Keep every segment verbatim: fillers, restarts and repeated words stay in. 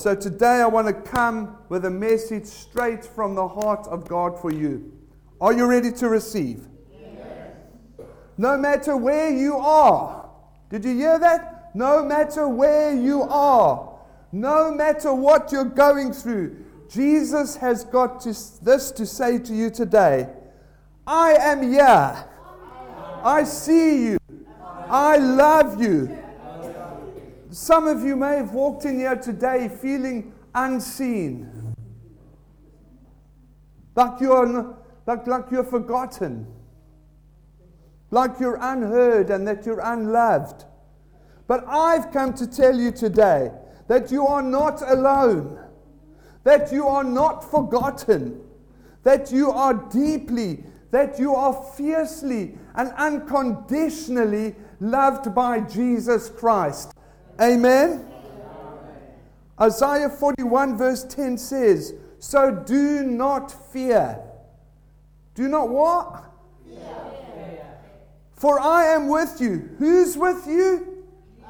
So today I want to come with a message straight from the heart of God for you. Are you ready to receive? Yes. No matter where you are. Did you hear that? No matter where you are. No matter what you're going through. Jesus has got to, this to say to you today. I am here. I see you. I love you. Some of you may have walked in here today feeling unseen. Like you're, like, like you're forgotten. Like you're unheard and that you're unloved. But I've come to tell you today that you are not alone. That you are not forgotten. That you are deeply, that you are fiercely and unconditionally loved by Jesus Christ. Amen? Isaiah forty-one verse ten says, so do not fear. Do not what? Fear. For I am with you. Who's with you?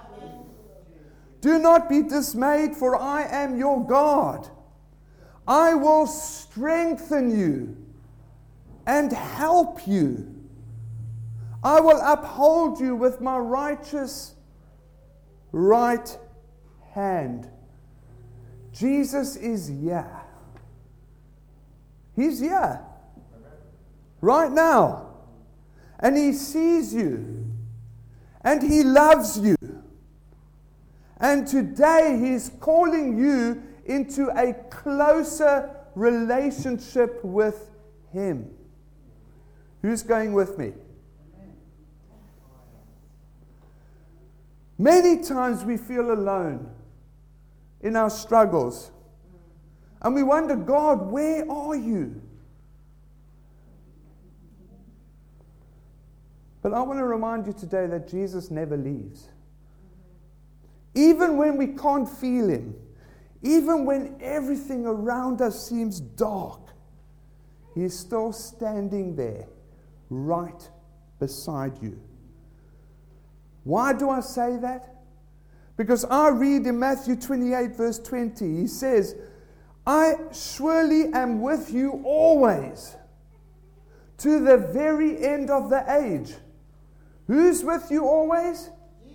Do not be dismayed, for I am your God. I will strengthen you and help you. I will uphold you with my righteous right hand. Jesus is here. He's here. Right now. And He sees you. And He loves you. And today He's calling you into a closer relationship with Him. Who's going with me? Many times we feel alone in our struggles. And we wonder, God, where are you? But I want to remind you today that Jesus never leaves. Even when we can't feel Him, even when everything around us seems dark, He is still standing there, right beside you. Why do I say that? Because I read in Matthew twenty-eight verse twenty, He says, I surely am with you always, to the very end of the age. Who's with you always?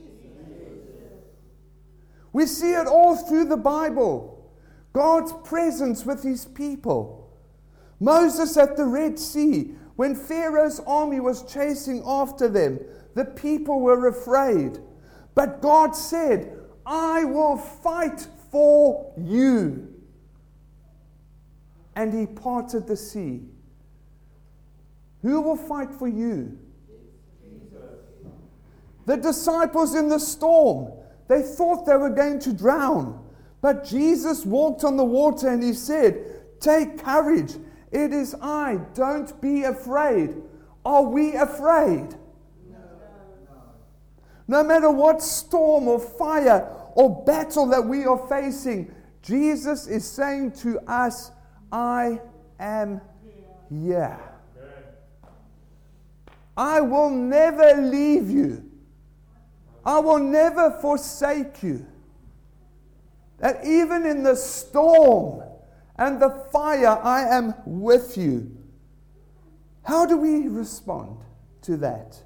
We see it all through the Bible. God's presence with His people. Moses at the Red Sea, when Pharaoh's army was chasing after them, the people were afraid. But God said, I will fight for you. And He parted the sea. Who will fight for you? Jesus. The disciples in the storm. They thought they were going to drown. But Jesus walked on the water and He said, take courage. It is I. Don't be afraid. Are we afraid? No matter what storm or fire or battle that we are facing, Jesus is saying to us, I am here. I will never leave you. I will never forsake you. That even in the storm and the fire, I am with you. How do we respond to that?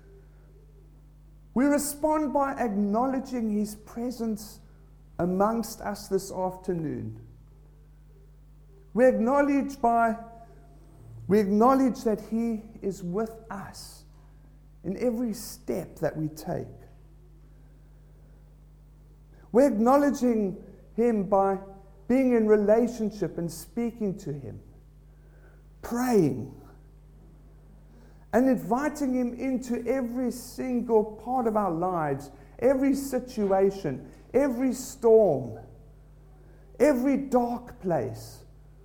We respond by acknowledging His presence amongst us this afternoon. We acknowledge by we acknowledge that He is with us in every step that we take. We're acknowledging Him by being in relationship and speaking to Him, praying, and inviting Him into every single part of our lives, every situation, every storm, every dark place.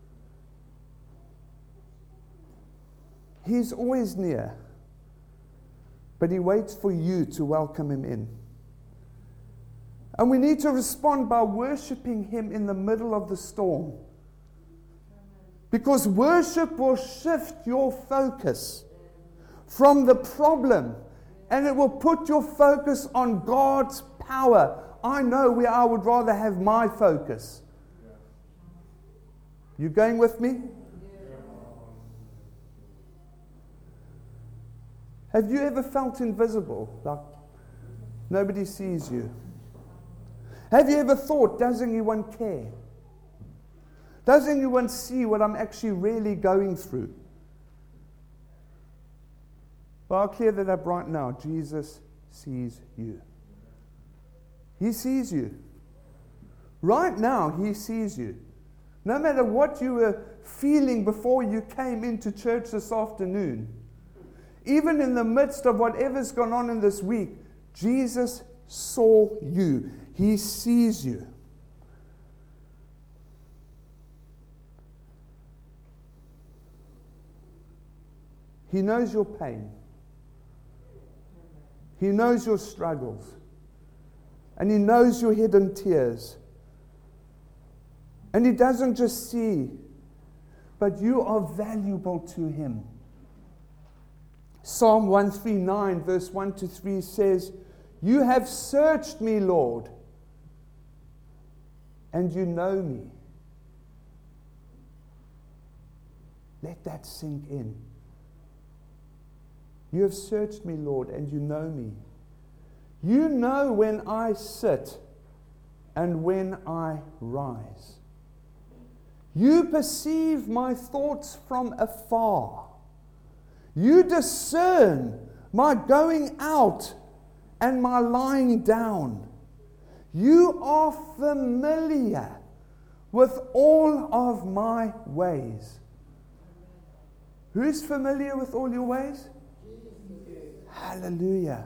He's always near, but He waits for you to welcome Him in. And we need to respond by worshiping Him in the middle of the storm. Because worship will shift your focus from the problem, and it will put your focus on God's power, I know where I would rather have my focus. You going with me? Have you ever felt invisible? Like nobody sees you? Have you ever thought, does anyone care? Does anyone see what I'm actually really going through? Well, I'll clear that up right now. Jesus sees you. He sees you. Right now, He sees you. No matter what you were feeling before you came into church this afternoon, even in the midst of whatever's gone on in this week, Jesus saw you. He sees you. He knows your pain. He knows your struggles. And He knows your hidden tears. And He doesn't just see, but you are valuable to Him. Psalm one thirty-nine, verse one to three says, "You have searched me, Lord, and you know me." Let that sink in. You have searched me, Lord, and you know me. You know when I sit and when I rise. You perceive my thoughts from afar. You discern my going out and my lying down. You are familiar with all of my ways. Who's familiar with all your ways? Hallelujah.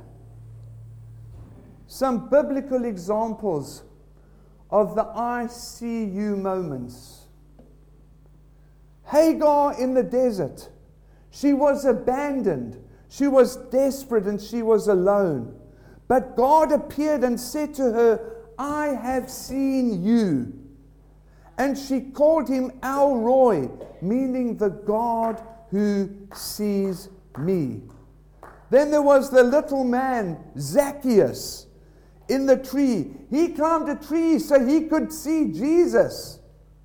Some biblical examples of the I see you moments. Hagar in the desert. She was abandoned. She was desperate and she was alone. But God appeared and said to her, "I have seen you." And she called him El Roi, meaning the God who sees me. Then there was the little man, Zacchaeus, in the tree. He climbed a tree so he could see Jesus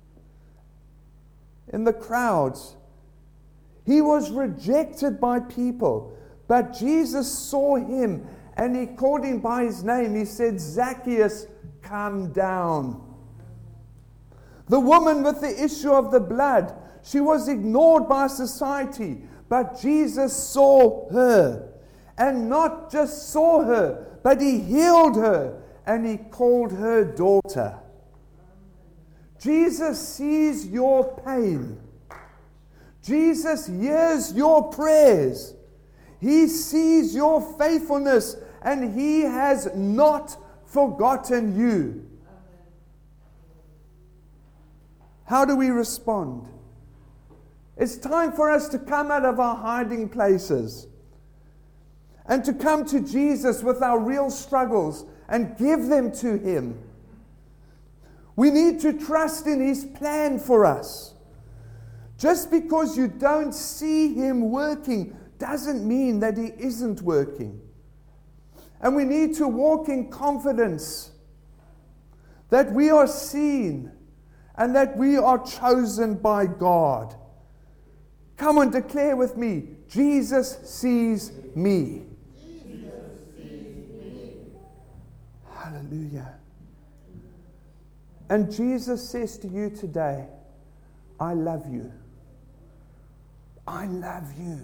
in the crowds. He was rejected by people, but Jesus saw him and He called him by his name. He said, "Zacchaeus, come down." The woman with the issue of the blood, she was ignored by society, but Jesus saw her. And not just saw her, but He healed her and He called her daughter. Jesus sees your pain. Jesus hears your prayers. He sees your faithfulness and He has not forgotten you. How do we respond? It's time for us to come out of our hiding places and to come to Jesus with our real struggles and give them to Him. We need to trust in His plan for us. Just because you don't see Him working doesn't mean that He isn't working. And we need to walk in confidence that we are seen and that we are chosen by God. Come on, declare with me, Jesus sees me. Jesus sees me. Hallelujah. And Jesus says to you today, I love you. I love you.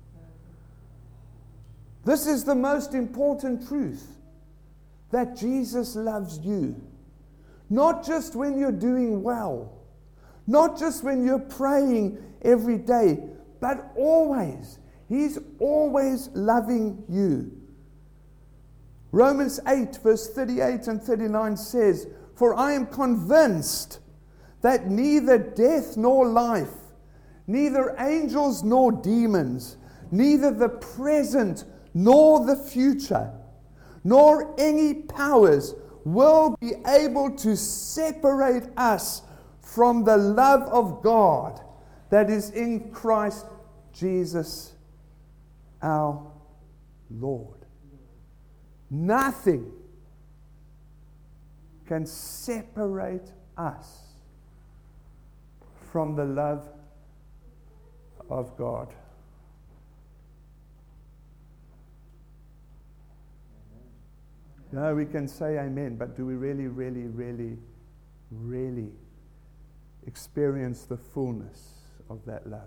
This is the most important truth, that Jesus loves you. Not just when you're doing well, not just when you're praying every day, but always. He's always loving you. Romans eight, verse thirty-eight and thirty-nine says, "For I am convinced that neither death nor life, neither angels nor demons, neither the present nor the future, nor any powers will be able to separate us from the love of God that is in Christ Jesus our Lord." Nothing, can separate us from the love of God? No, we can say amen, but do we really, really, really, really experience the fullness of that love?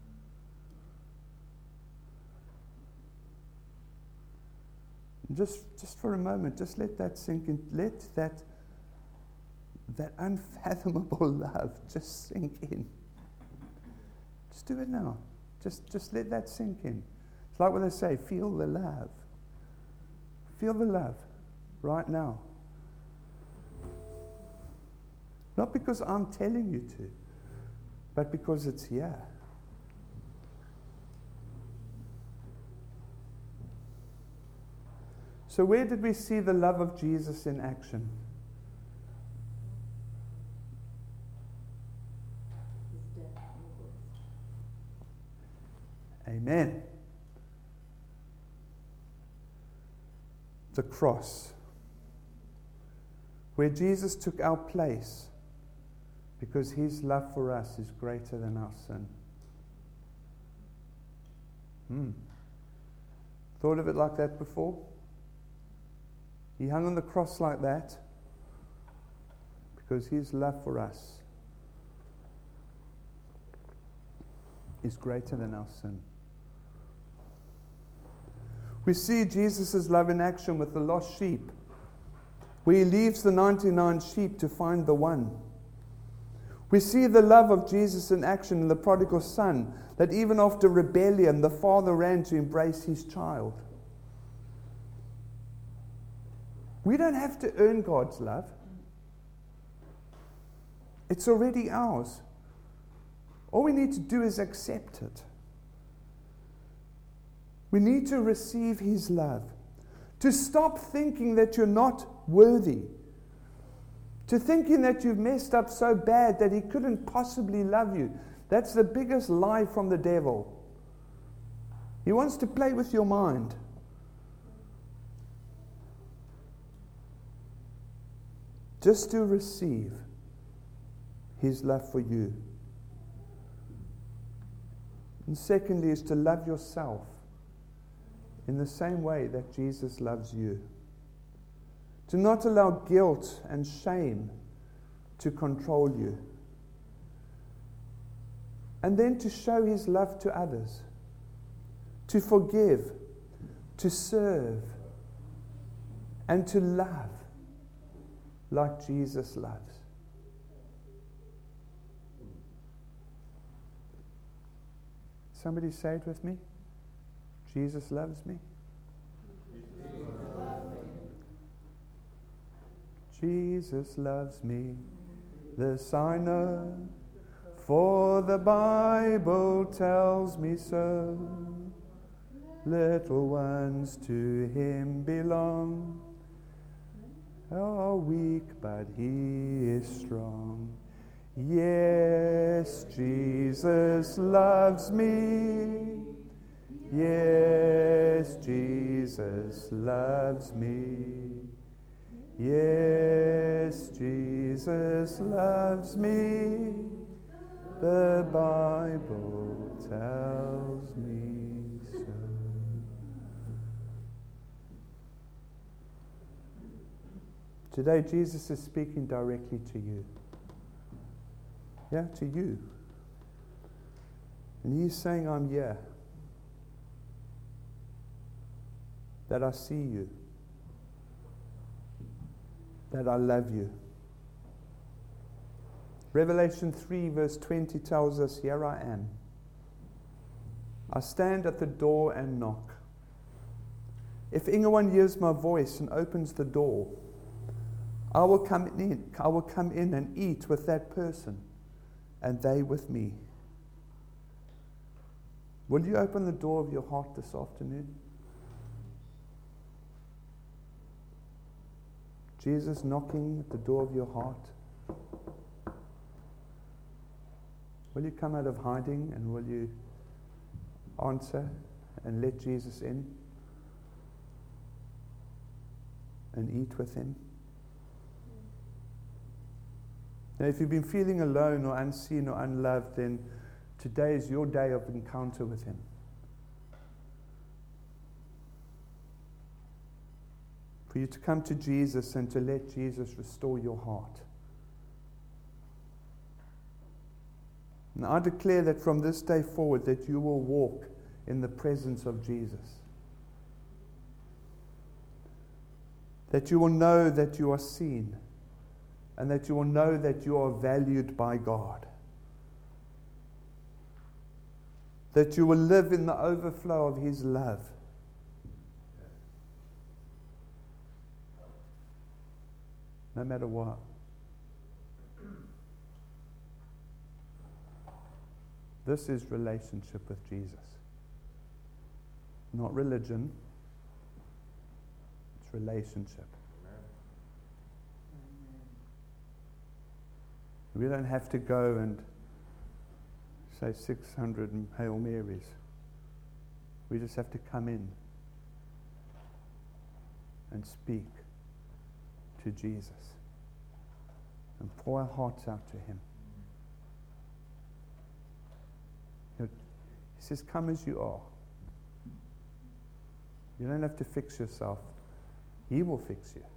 Just, just for a moment, just let that sink in. Let that, that unfathomable love just sink in. Just do it now. Just, just let that sink in. It's like what they say, feel the love. Feel the love right now. Not because I'm telling you to, but because it's here. So where did we see the love of Jesus in action? Amen. The cross, where Jesus took our place because his love for us is greater than our sin. Hmm. Thought of it like that before? He hung on the cross like that because his love for us is greater than our sin. We see Jesus' love in action with the lost sheep, where he leaves the ninety-nine sheep to find the one. We see the love of Jesus in action in the prodigal son, that even after rebellion, the father ran to embrace his child. We don't have to earn God's love. It's already ours. All we need to do is accept it. We need to receive his love. To stop thinking that you're not worthy. To thinking that you've messed up so bad that he couldn't possibly love you. That's the biggest lie from the devil. He wants to play with your mind. Just to receive his love for you. And secondly is to love yourself in the same way that Jesus loves you. To not allow guilt and shame to control you. And then to show his love to others. To forgive, to serve, and to love like Jesus loves. Somebody say it with me. Jesus loves me. Jesus loves me. This I know, for the Bible tells me so. Little ones to him belong, are weak, but he is strong. Yes, Jesus loves me. Yes, Jesus loves me. Yes, Jesus loves me. The Bible tells me so. Today, Jesus is speaking directly to you. Yeah, to you. And he's saying, I'm here. That I see you. That I love you. Revelation three verse twenty tells us, here I am. I stand at the door and knock. If anyone hears my voice and opens the door, I will come in, I will come in and eat with that person, and they with me. Will you open the door of your heart this afternoon? Jesus knocking at the door of your heart. Will you come out of hiding and will you answer and let Jesus in and eat with him? Now, if you've been feeling alone or unseen or unloved, then today is your day of encounter with Him. For you to come to Jesus and to let Jesus restore your heart. And I declare that from this day forward that you will walk in the presence of Jesus. That you will know that you are seen. And that you will know that you are valued by God. That you will live in the overflow of His love. No matter what. This is relationship with Jesus. Not religion. It's relationship. We don't have to go and say six hundred Hail Marys. We just have to come in and speak to Jesus and pour our hearts out to Him. You know, He says, come as you are. You don't have to fix yourself. He will fix you.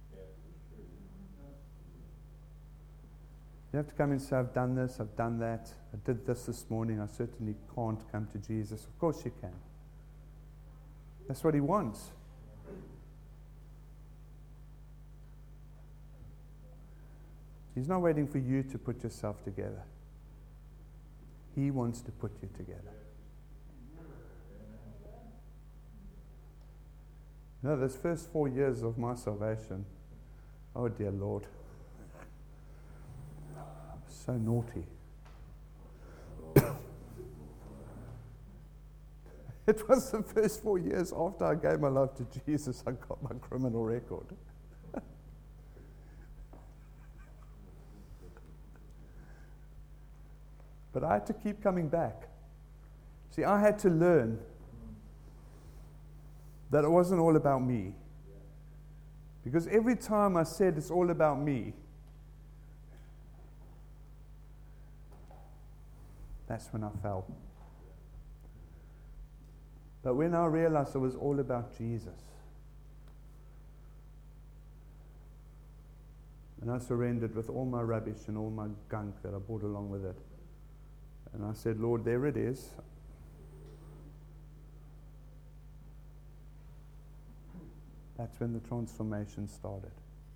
You have to come and say, I've done this, I've done that, I did this this morning, I certainly can't come to Jesus. Of course you can. That's what He wants. He's not waiting for you to put yourself together. He wants to put you together. You know, those first four years of my salvation, oh dear Lord, I was so naughty. It was the first four years after I gave my life to Jesus, I got my criminal record. But I had to keep coming back. See, I had to learn that it wasn't all about me. Because every time I said it's all about me, that's when I fell. But when I realized it was all about Jesus, and I surrendered with all my rubbish and all my gunk that I brought along with it, and I said, Lord, there it is. That's when the transformation started.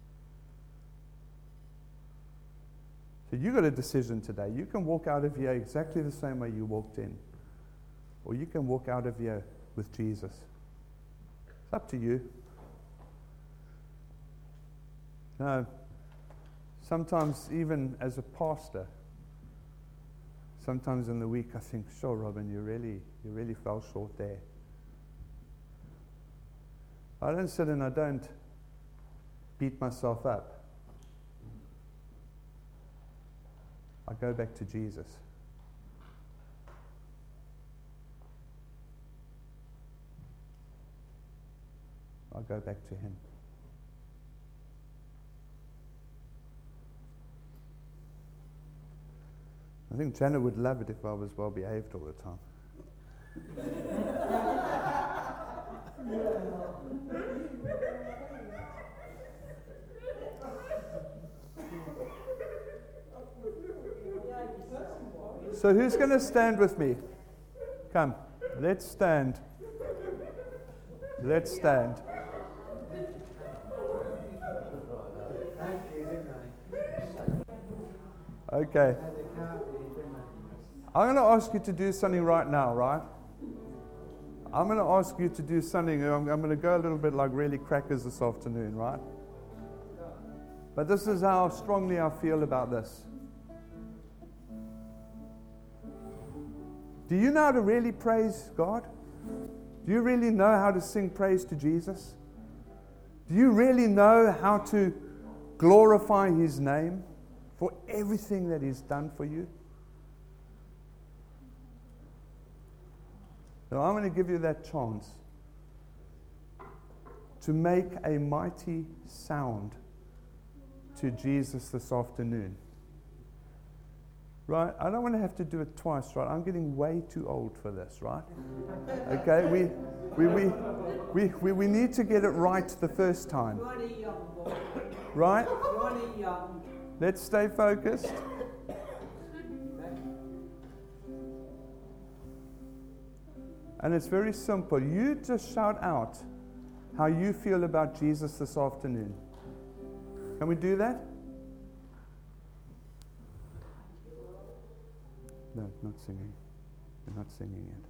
So you got a decision today. You can walk out of here exactly the same way you walked in. Or you can walk out of here with Jesus. It's up to you. No, sometimes even as a pastor, sometimes in the week I think, sure, Robin, you really, you really fell short there. I don't sit and I don't beat myself up. I go back to Jesus. I go back to Him. I think Janet would love it if I was well behaved all the time. So who's going to stand with me? Come, let's stand. Let's stand. Okay. I'm going to ask you to do something right now, right? I'm going to ask you to do something. I'm, I'm going to go a little bit like really crackers this afternoon, right? But this is how strongly I feel about this. Do you know how to really praise God? Do you really know how to sing praise to Jesus? Do you really know how to glorify His name for everything that He's done for you? Now I'm going to give you that chance to make a mighty sound to Jesus this afternoon. Right? I don't want to have to do it twice, right? I'm getting way too old for this, right? Okay, we we we we we, we need to get it right the first time. You're only young, boy. Right? You're only young. Let's stay focused. And it's very simple. You just shout out how you feel about Jesus this afternoon. Can we do that? No, not singing. We're not singing yet.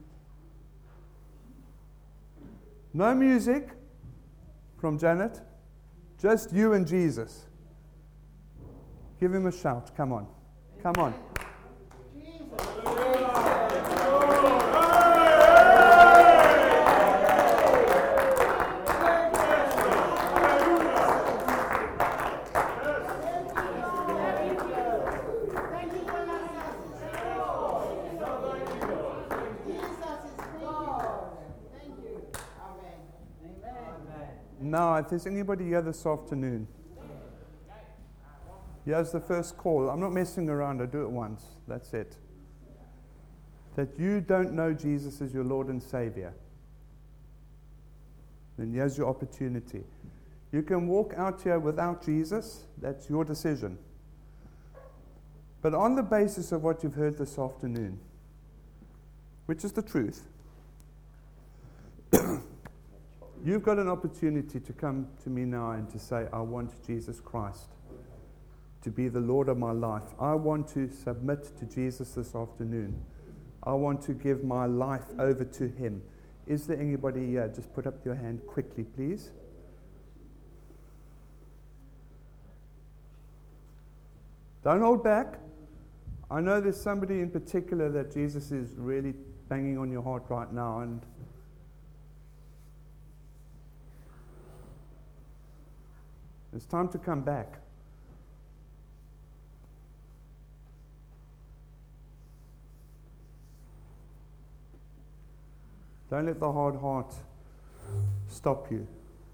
No music from Janet. Just you and Jesus. Give him a shout. Come on. Come on. Now, if there's anybody here this afternoon, here's the first call. I'm not messing around. I do it once. That's it. That you don't know Jesus as your Lord and Savior. Then here's your opportunity. You can walk out here without Jesus. That's your decision. But on the basis of what you've heard this afternoon, which is the truth, you've got an opportunity to come to me now and to say, I want Jesus Christ to be the Lord of my life. I want to submit to Jesus this afternoon. I want to give my life over to him. Is there anybody here? Just put up your hand quickly, please. Don't hold back. I know there's somebody in particular that Jesus is really banging on your heart right now, and it's time to come back. Don't let the hard heart stop you.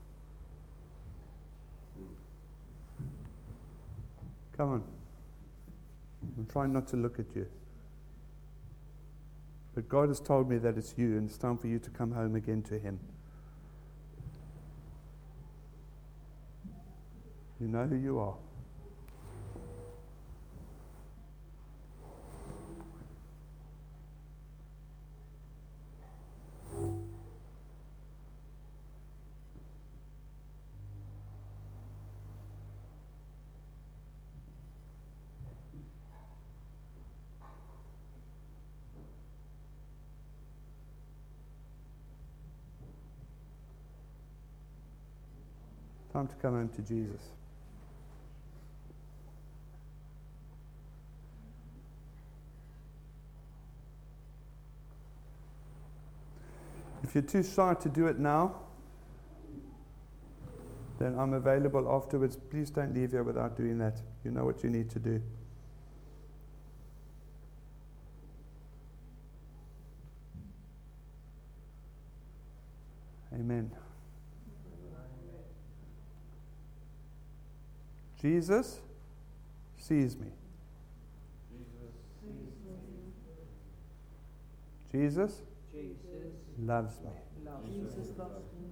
Come on. I'm trying not to look at you. But God has told me that it's you, and it's time for you to come home again to him. You know who you are. Time to come home to Jesus. If you're too shy to do it now, then I'm available afterwards. Please don't leave here without doing that. You know what you need to do. Amen. Jesus sees me. Jesus Jesus loves me. loves Jesus loves me.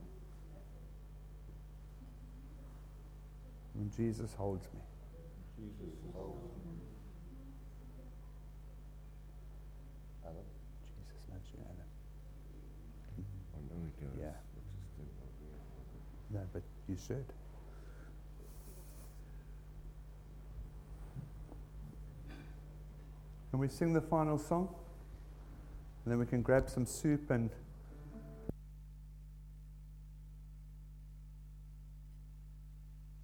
And Jesus holds me. Jesus holds me. Alan? Jesus loves you, Alan. I know he does. Yeah. I just didn't know. No, but you should. Can we sing the final song? And then we can grab some soup and